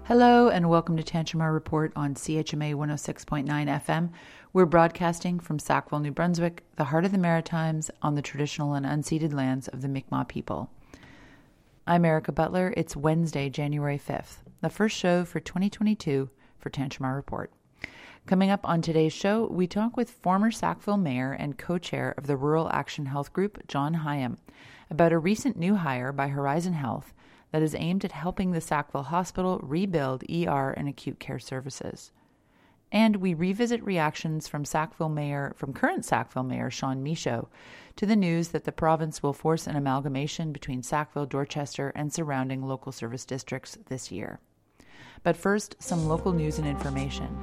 Hello and welcome to Tantramar Report on CHMA 106.9 FM. We're broadcasting from Sackville, New Brunswick, the heart of the Maritimes, on the traditional and unceded lands of the Mi'kmaq people. I'm Erica Butler. It's Wednesday, January 5th, the first show for 2022 for Tantramar Report. Coming up on today's show, we talk with former Sackville Mayor and co-chair of the Rural Action Health Group, John Hyam, about a recent new hire by Horizon Health that is aimed at helping the Sackville Hospital rebuild ER and acute care services. And we revisit reactions from current Sackville Mayor Sean Michaud to the news that the province will force an amalgamation between Sackville, Dorchester, and surrounding local service districts this year. But first, some local news and information.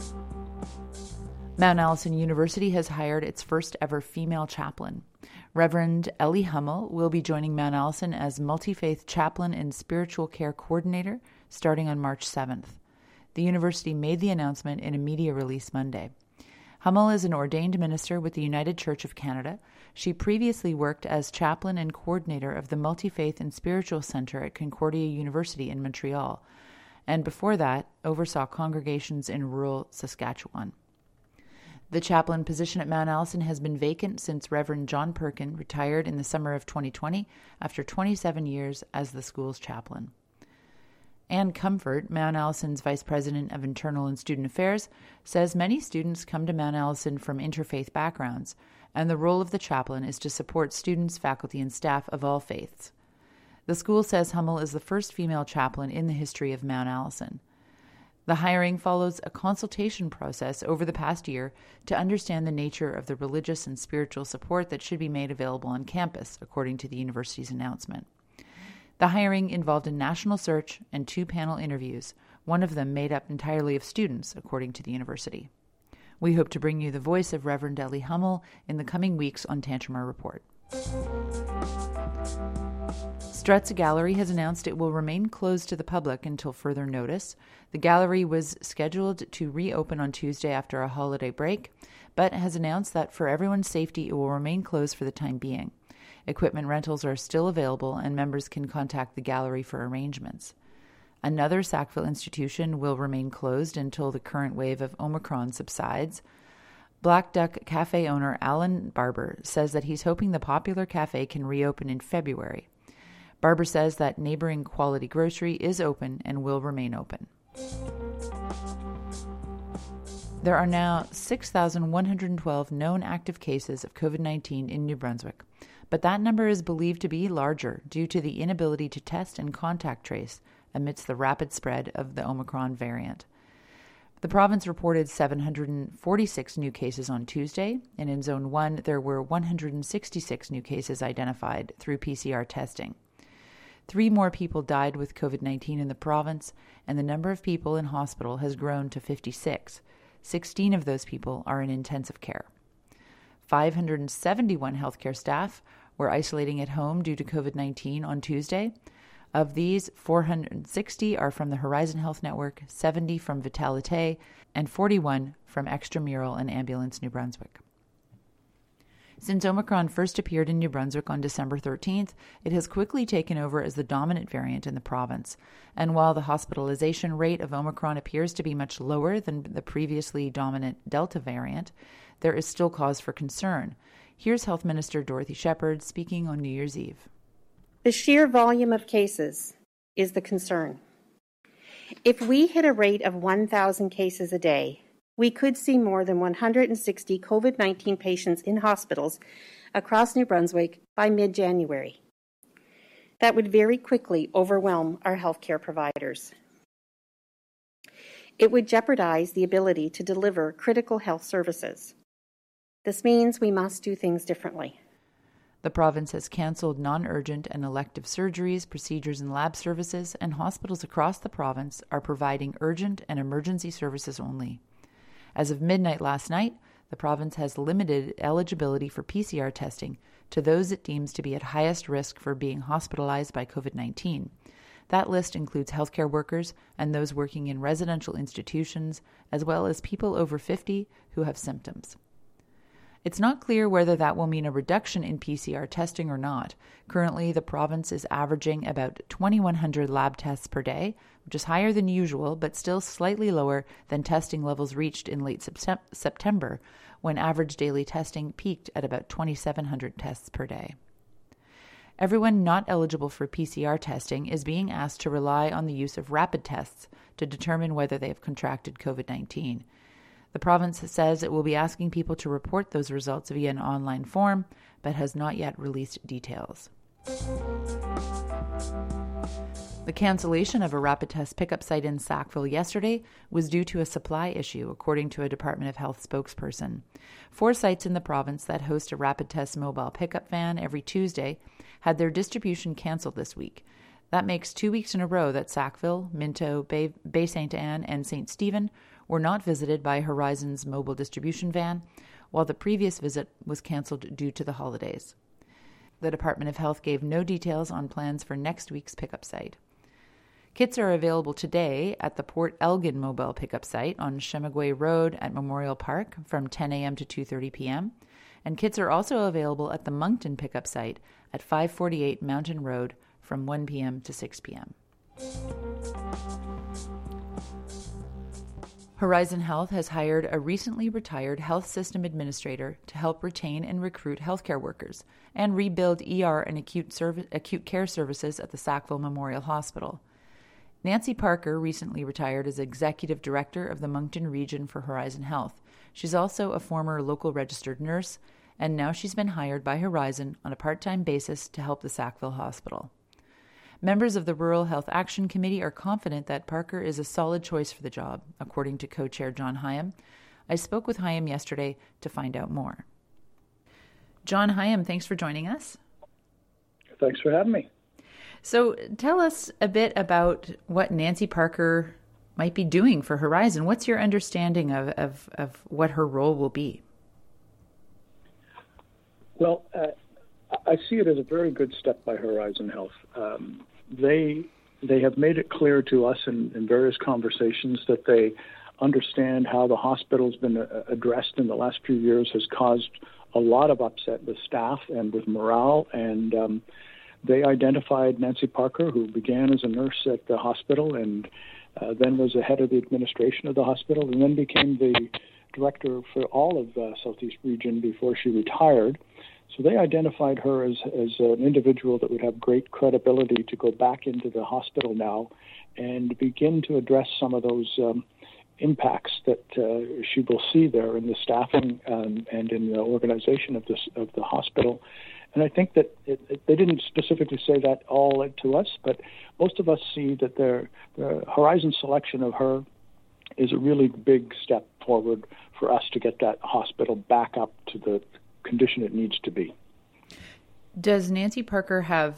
Mount Allison University has hired its first ever female chaplain. Reverend Ellie Hummel will be joining Mount Allison as multi-faith chaplain and spiritual care coordinator starting on March 7th. The university made the announcement in a media release Monday. Hummel is an ordained minister with the United Church of Canada. She previously worked as chaplain and coordinator of the Multi-Faith and Spiritual Center at Concordia University in Montreal, and before that, oversaw congregations in rural Saskatchewan. The chaplain position at Mount Allison has been vacant since Reverend John Perkin retired in the summer of 2020 after 27 years as the school's chaplain. Ann Comfort, Mount Allison's Vice President of Internal and Student Affairs, says many students come to Mount Allison from interfaith backgrounds, and the role of the chaplain is to support students, faculty, and staff of all faiths. The school says Hummel is the first female chaplain in the history of Mount Allison. The hiring follows a consultation process over the past year to understand the nature of the religious and spiritual support that should be made available on campus, according to the university's announcement. The hiring involved a national search and 2 panel interviews, one of them made up entirely of students, according to the university. We hope to bring you the voice of Reverend Ellie Hummel in the coming weeks on Tantramar Report. Strutt's Gallery has announced it will remain closed to the public until further notice. The gallery was scheduled to reopen on Tuesday after a holiday break, but has announced that for everyone's safety it will remain closed for the time being. Equipment rentals are still available and members can contact the gallery for arrangements. Another Sackville institution will remain closed until the current wave of Omicron subsides. Black Duck Cafe owner Alan Barber says that he's hoping the popular cafe can reopen in February. Barber says that neighboring Quality Grocery is open and will remain open. There are now 6,112 known active cases of COVID-19 in New Brunswick, but that number is believed to be larger due to the inability to test and contact trace amidst the rapid spread of the Omicron variant. The province reported 746 new cases on Tuesday, and in Zone 1 there were 166 new cases identified through PCR testing. 3 more people died with COVID-19 in the province, and the number of people in hospital has grown to 56. 16 of those people are in intensive care. 571 healthcare staff were isolating at home due to COVID-19 on Tuesday. Of these, 460 are from the Horizon Health Network, 70 from Vitalite, and 41 from Extramural and Ambulance New Brunswick. Since Omicron first appeared in New Brunswick on December 13th, it has quickly taken over as the dominant variant in the province. And while the hospitalization rate of Omicron appears to be much lower than the previously dominant Delta variant, there is still cause for concern. Here's Health Minister Dorothy Shepherd speaking on New Year's Eve. The sheer volume of cases is the concern. If we hit a rate of 1,000 cases a day, we could see more than 160 COVID-19 patients in hospitals across New Brunswick by mid-January. That would very quickly overwhelm our healthcare providers. It would jeopardize the ability to deliver critical health services. This means we must do things differently. The province has cancelled non-urgent and elective surgeries, procedures, and lab services, and hospitals across the province are providing urgent and emergency services only. As of midnight last night, the province has limited eligibility for PCR testing to those it deems to be at highest risk for being hospitalized by COVID-19. That list includes healthcare workers and those working in residential institutions, as well as people over 50 who have symptoms. It's not clear whether that will mean a reduction in PCR testing or not. Currently, the province is averaging about 2,100 lab tests per day, which is higher than usual, but still slightly lower than testing levels reached in late September, when average daily testing peaked at about 2,700 tests per day. Everyone not eligible for PCR testing is being asked to rely on the use of rapid tests to determine whether they have contracted COVID-19. The province says it will be asking people to report those results via an online form, but has not yet released details. The cancellation of a rapid test pickup site in Sackville yesterday was due to a supply issue, according to a Department of Health spokesperson. 4 sites in the province that host a rapid test mobile pickup van every Tuesday had their distribution cancelled this week. That makes 2 weeks in a row that Sackville, Minto, Bay St. Anne, and St. Stephen were not visited by Horizon's mobile distribution van, while the previous visit was cancelled due to the holidays. The Department of Health gave no details on plans for next week's pickup site. Kits are available today at the Port Elgin mobile pickup site on Chemagway Road at Memorial Park from 10 a.m. to 2:30 p.m., and kits are also available at the Moncton pickup site at 548 Mountain Road from 1 p.m. to 6 p.m. Horizon Health has hired a recently retired health system administrator to help retain and recruit healthcare workers and rebuild ER and acute care services at the Sackville Memorial Hospital. Nancy Parker recently retired as Executive Director of the Moncton Region for Horizon Health. She's also a former local registered nurse, and now she's been hired by Horizon on a part-time basis to help the Sackville Hospital. Members of the Rural Health Action Committee are confident that Parker is a solid choice for the job, according to co-chair John Hyam. I spoke with Hyam yesterday to find out more. John Hyam, thanks for joining us. Thanks for having me. So tell us a bit about what Nancy Parker might be doing for Horizon. What's your understanding of what her role will be? Well, I see it as a very good step by Horizon Health. They have made it clear to us in various conversations that they understand how the hospital's been addressed in the last few years has caused a lot of upset with staff and with morale, and they identified Nancy Parker, who began as a nurse at the hospital and then was the head of the administration of the hospital and then became the director for all of the Southeast region before she retired. So they identified her as an individual that would have great credibility to go back into the hospital now and begin to address some of those impacts that she will see there in the staffing and in the organization of the hospital. And I think that they didn't specifically say that all to us, but most of us see that the Horizon selection of her is a really big step forward for us to get that hospital back up to the condition it needs to be. Does Nancy Parker have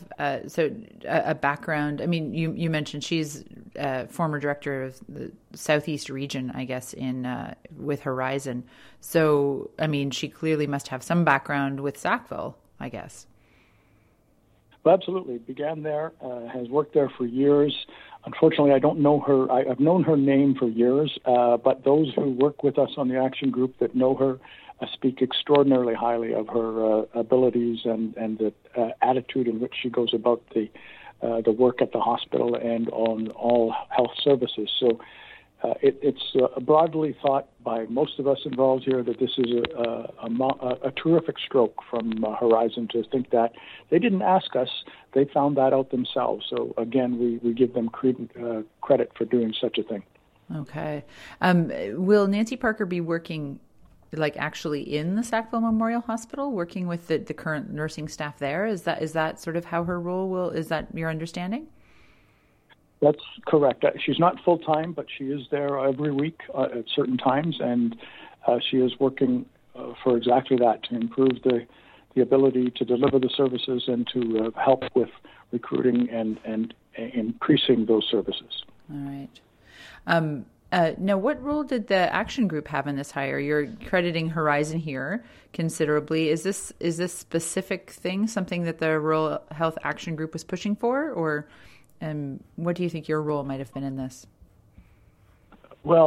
a background? I mean, you mentioned she's former director of the Southeast region, I guess, with Horizon. So, I mean, she clearly must have some background with Sackville, I guess. Well, absolutely. Began there, has worked there for years. Unfortunately, I don't know her. I've known her name for years, but those who work with us on the action group that know her speak extraordinarily highly of her abilities and the attitude in which she goes about the work at the hospital and on all health services. So it's broadly thought by most of us involved here that this is a terrific stroke from Horizon to think that. They didn't ask us. They found that out themselves. So, again, we give them credit for doing such a thing. Okay. Will Nancy Parker be working actually in the Sackville Memorial Hospital, working with the current nursing staff there? Is that sort of how her role will, is that your understanding? That's correct. She's not full-time, but she is there every week at certain times, and she is working for exactly that, to improve the ability to deliver the services and to help with recruiting and increasing those services. All right. Now, what role did the action group have in this hire? You're crediting Horizon here considerably. Is this specific thing something that the Rural Health Action Group was pushing for, or what do you think your role might have been in this? Well,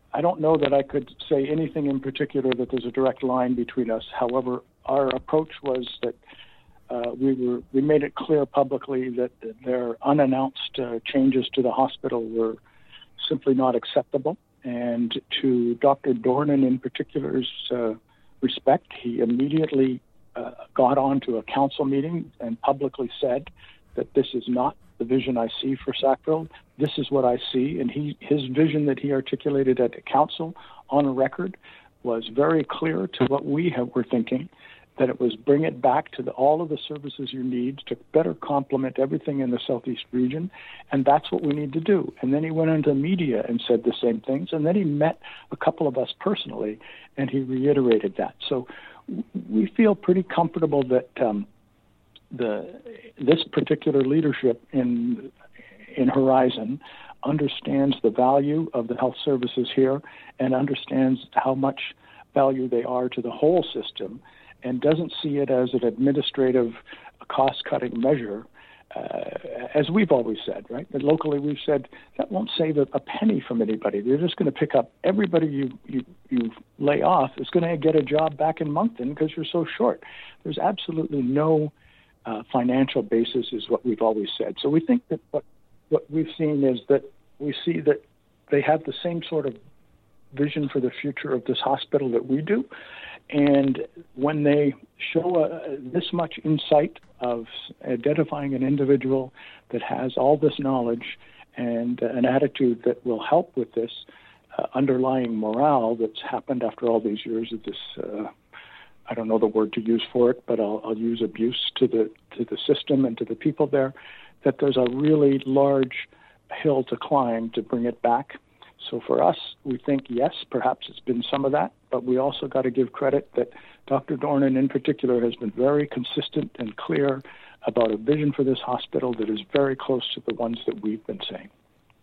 I don't know that I could say anything in particular that there's a direct line between us. However, our approach was that we made it clear publicly that their unannounced changes to the hospital were simply not acceptable. And to Dr. Dornan in particular's respect, he immediately got on to a council meeting and publicly said that this is not the vision I see for Sackville. This is what I see. And his vision that he articulated at the council on record was very clear to what we were thinking, that it was bring it back to all of the services you need to better complement everything in the Southeast region, and that's what we need to do. And then he went into media and said the same things, and then he met a couple of us personally, and he reiterated that. So we feel pretty comfortable that this particular leadership in Horizon understands the value of the health services here and understands how much value they are to the whole system, and doesn't see it as an administrative cost-cutting measure, as we've always said, right? And locally we've said that won't save a penny from anybody. They're just going to pick up everybody you lay off is going to get a job back in Moncton because you're so short. There's absolutely no financial basis, is what we've always said. So we think that what we've seen is that we see that they have the same sort of vision for the future of this hospital that we do. And when they show this much insight of identifying an individual that has all this knowledge and an attitude that will help with this underlying morale that's happened after all these years of this, I don't know the word to use for it, but I'll use abuse to the system and to the people there, that there's a really large hill to climb to bring it back. So for us, we think, yes, perhaps it's been some of that, but we also got to give credit that Dr. Dornan in particular has been very consistent and clear about a vision for this hospital that is very close to the ones that we've been saying.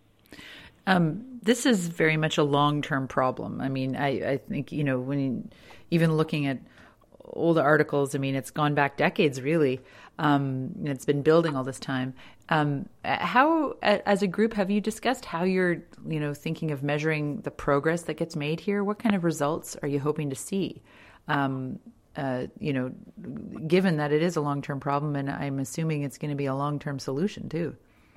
This is very much a long-term problem. I mean, I think, when even looking at older articles, I mean, it's gone back decades, really. It's been building all this time. How, as a group, have you discussed how you're, thinking of measuring the progress that gets made here? What kind of results are you hoping to see? Given that it is a long-term problem, and I'm assuming it's going to be a long-term solution too.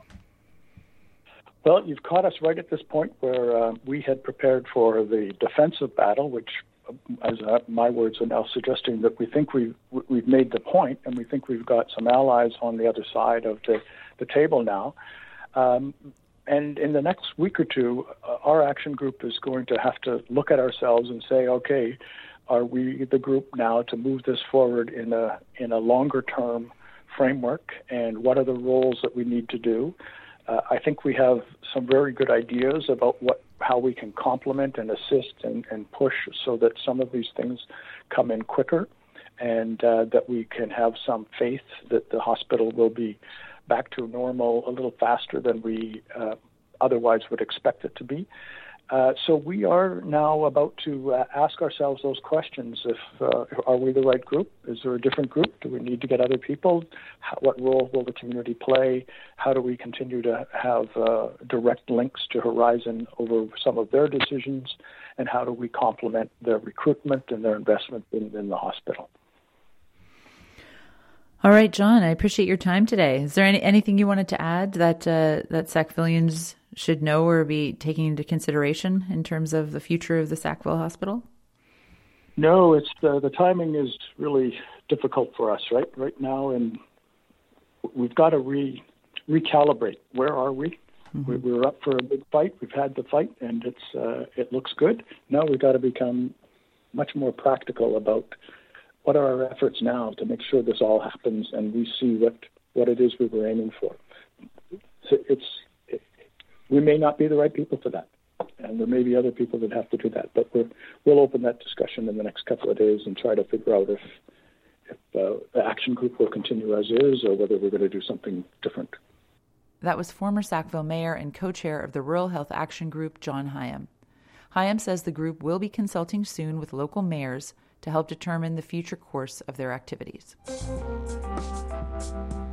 Well, you've caught us right at this point where we had prepared for the defensive battle, which, as my words are now suggesting, that we think we've made the point, and we think we've got some allies on the other side of the table now. And in the next week or two, our action group is going to have to look at ourselves and say, okay, are we the group now to move this forward in a longer term framework, and what are the roles that we need to do? I think we have some very good ideas about how we can complement and assist and push so that some of these things come in quicker, and that we can have some faith that the hospital will be back to normal a little faster than we otherwise would expect it to be. So we are now about to ask ourselves those questions. Are we the right group? Is there a different group? Do we need to get other people? What role will the community play? How do we continue to have direct links to Horizon over some of their decisions? And how do we complement their recruitment and their investment in the hospital? All right, John, I appreciate your time today. Is there anything you wanted to add that Sackvillians should know or be taking into consideration in terms of the future of the Sackville Hospital? No, it's the timing is really difficult for us right now, and we've got to recalibrate. Where are we? Mm-hmm. We're up for a big fight. We've had the fight, and it looks good. Now we've got to become much more practical about what are our efforts now to make sure this all happens and we see what it is we were aiming for. So we may not be the right people for that, and there may be other people that have to do that. But we'll open that discussion in the next couple of days and try to figure out if the action group will continue as is or whether we're going to do something different. That was former Sackville Mayor and co-chair of the Rural Health Action Group, John Hyam. Hyam says the group will be consulting soon with local mayors to help determine the future course of their activities.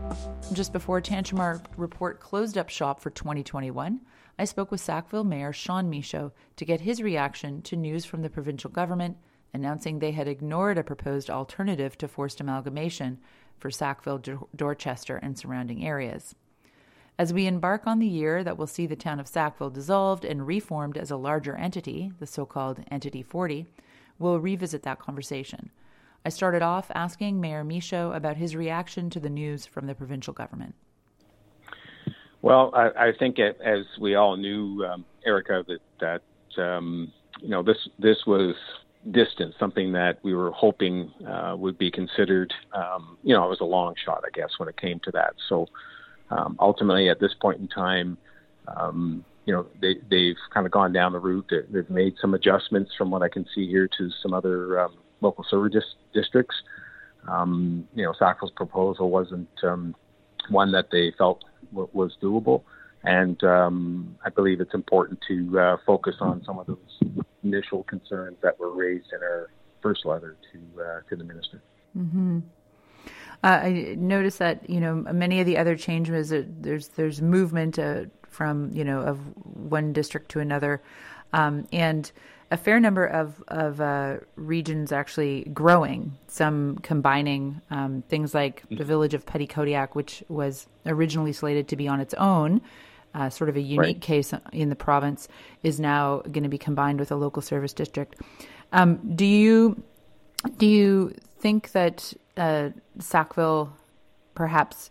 Just before Tantramar Report closed up shop for 2021, I spoke with Sackville Mayor Sean Michaud to get his reaction to news from the provincial government announcing they had ignored a proposed alternative to forced amalgamation for Sackville, Dorchester, and surrounding areas. As we embark on the year that will see the town of Sackville dissolved and reformed as a larger entity, the so-called Entity 40, we'll revisit that conversation. I started off asking Mayor Michaud about his reaction to the news from the provincial government. Well, I think as we all knew, Erica, that this was distant, something that we were hoping would be considered. It was a long shot, I guess, when it came to that. So ultimately, at this point in time, they've kind of gone down the route. They've made some adjustments from what I can see here to some other local service districts. Sackville's proposal wasn't one that they felt was doable, and I believe it's important to focus on some of those initial concerns that were raised in our first letter to the minister. Mm-hmm. I noticed that many of the other changes, there's movement from of one district to another, and a fair number of regions actually growing, some combining things like the village of Petty-Kodiak, which was originally slated to be on its own, sort of a unique case in the province, is now going to be combined with a local service district. Do you think that Sackville perhaps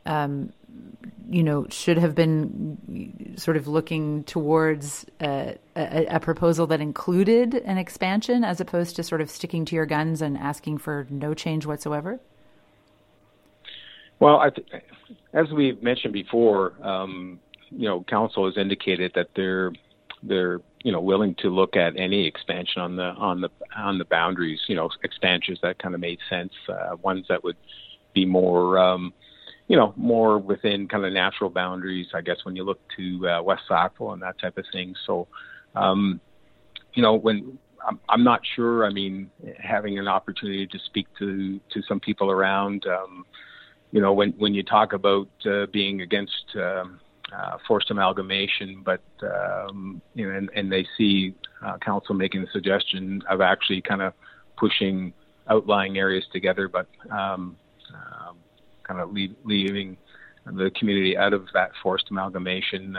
should have been sort of looking towards a proposal that included an expansion as opposed to sort of sticking to your guns and asking for no change whatsoever? Well, as we mentioned before, council has indicated that they're willing to look at any expansion on the boundaries. Expansions that kind of made sense, ones that would be more. More within kind of natural boundaries, I guess, when you look to West Sackville and that type of thing. So, when I'm not sure, having an opportunity to speak to some people around, when you talk about being against forced amalgamation, but, and they see council making the suggestion of actually kind of pushing outlying areas together, but kind of leaving the community out of that forced amalgamation.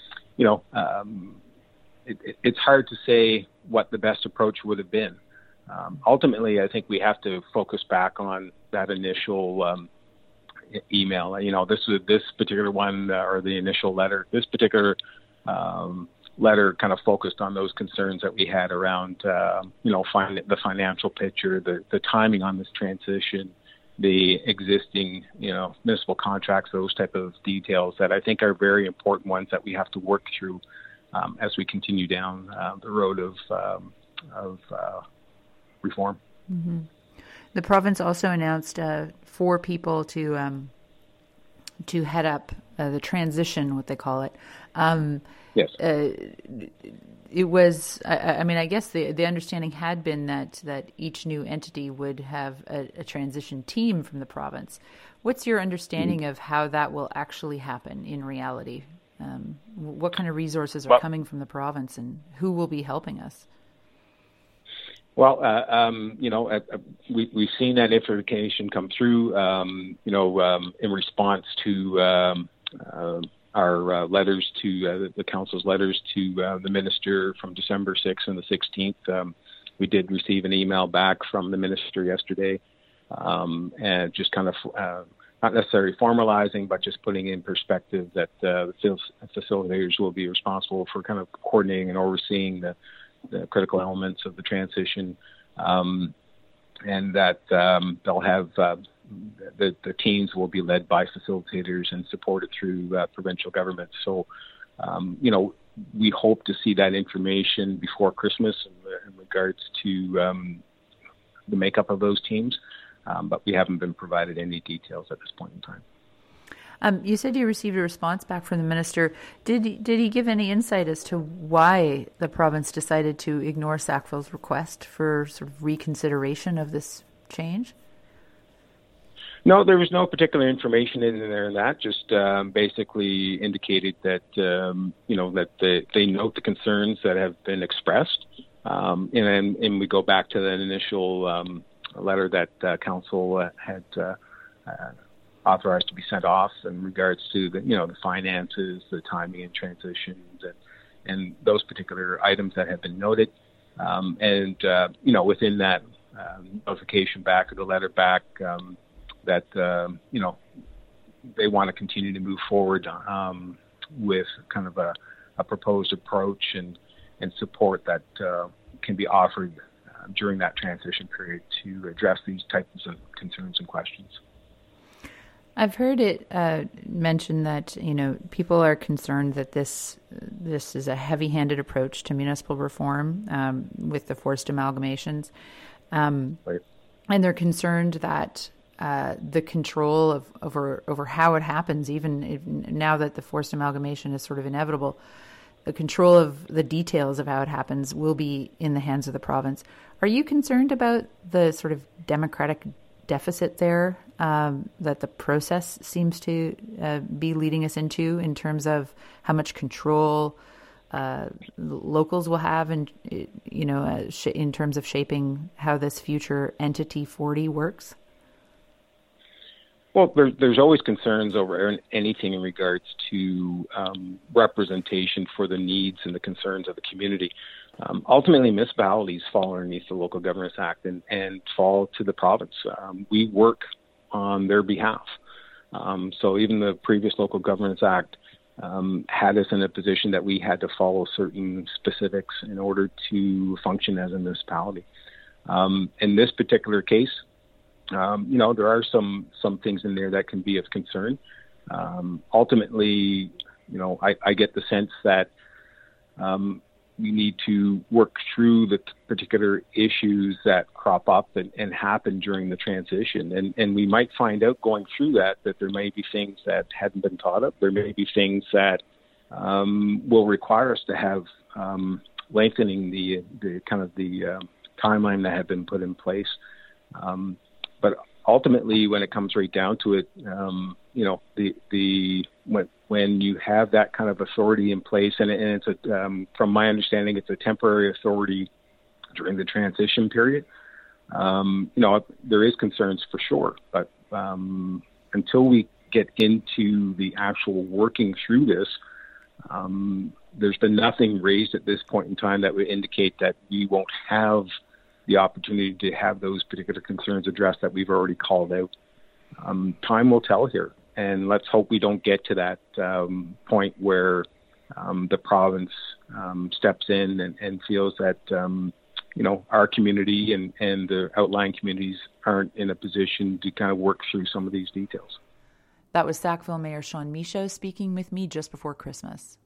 It's hard to say what the best approach would have been. Ultimately, I think we have to focus back on that initial email. This particular one, or the initial letter, this particular letter kind of focused on those concerns that we had around, the financial picture, the timing on this transition, the existing, municipal contracts, those type of details that I think are very important ones that we have to work through as we continue down the road of reform. Mm-hmm. The province also announced 4 people to head up the transition, what they call it. Yes. It was, I guess the understanding had been that each new entity would have a transition team from the province. What's your understanding of how that will actually happen in reality? What kind of resources are coming from the province, and who will be helping us? Well, we've seen that information come through, in response to our letters to the council's letters to the minister from December 6th and the 16th. We did receive an email back from the minister yesterday, and just kind of not necessarily formalizing, but just putting in perspective that the facilitators will be responsible for kind of coordinating and overseeing the critical elements of the transition, and that they'll have the teams will be led by facilitators and supported through provincial government. So, we hope to see that information before Christmas in regards to the makeup of those teams, but we haven't been provided any details at this point in time. You said you received a response back from the minister. Did he give any insight as to why the province decided to ignore Sackville's request for sort of reconsideration of this change? No, there was no particular information in there. That just basically indicated that that they note the concerns that have been expressed, and we go back to that initial letter that council had authorized to be sent off in regards to the finances, the timing and transitions, and those particular items that have been noted, within that notification back or the letter back. That they want to continue to move forward with kind of a proposed approach and support that can be offered during that transition period to address these types of concerns and questions. I've heard it mentioned that people are concerned that this is a heavy-handed approach to municipal reform with the forced amalgamations, right. And they're concerned that the control over how it happens, now that the forced amalgamation is sort of inevitable, the control of the details of how it happens will be in the hands of the province. Are you concerned about the sort of democratic deficit there that the process seems to be leading us into in terms of how much control locals will have in terms of shaping how this future entity 40 works? Well, there's always concerns over anything in regards to representation for the needs and the concerns of the community. Ultimately, municipalities fall underneath the Local Governments Act and fall to the province. We work on their behalf. So even the previous Local Governments Act had us in a position that we had to follow certain specifics in order to function as a municipality. In this particular case, there are some things in there that can be of concern. Ultimately, I get the sense that we need to work through the particular issues that crop up and happen during the transition. And we might find out going through that there may be things that hadn't been thought of. There may be things that will require us to have lengthening the timeline that had been put in place. But ultimately, when it comes right down to it, when you have that kind of authority in place, and it's from my understanding, it's a temporary authority during the transition period. There is concerns for sure, but until we get into the actual working through this, there's been nothing raised at this point in time that would indicate that we won't have the opportunity to have those particular concerns addressed that we've already called out. Time will tell here, and let's hope we don't get to that point where the province steps in and feels that our community and the outlying communities aren't in a position to kind of work through some of these details. That was Sackville Mayor Sean Michaud speaking with me just before Christmas.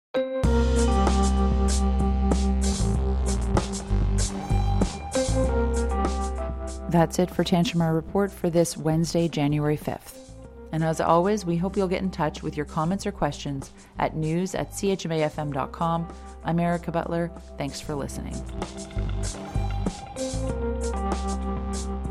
That's it for Tantramar Report for this Wednesday, January 5th. And as always, we hope you'll get in touch with your comments or questions at news@chmafm.com. I'm Erica Butler. Thanks for listening.